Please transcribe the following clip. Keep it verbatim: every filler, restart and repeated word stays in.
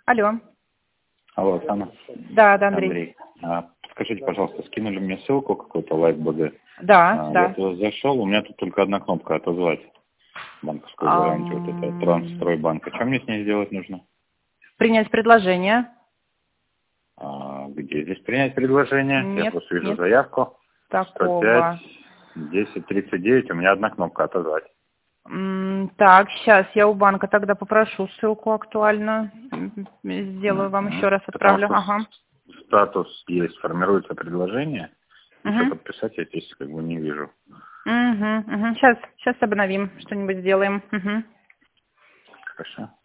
Алло. Алло, Оксана. Да, да, Андрей. Андрей. А, скажите, пожалуйста, скинули мне ссылку какую-то лайк.бг. Да, А, да. я туда зашел, у меня тут только одна кнопка «Отозвать» банковскую Ам, гарантию, вот это Трансстройбанк. А что мне с ней сделать нужно? Принять предложение. А, где здесь принять предложение? Я Нет, просто вижу нет заявку. сто такого. пять, десять, тридцать девять, у меня одна кнопка «Отозвать». М, Так, сейчас я у банка тогда попрошу ссылку актуально. М, Сделаю вам еще Мгм. раз, Потому отправлю. что Ага. с- статус есть, формируется предложение. Ничего Угу. подписать я здесь как бы не вижу. Угу, угу. Сейчас, сейчас обновим, что-нибудь сделаем. Угу. Хорошо.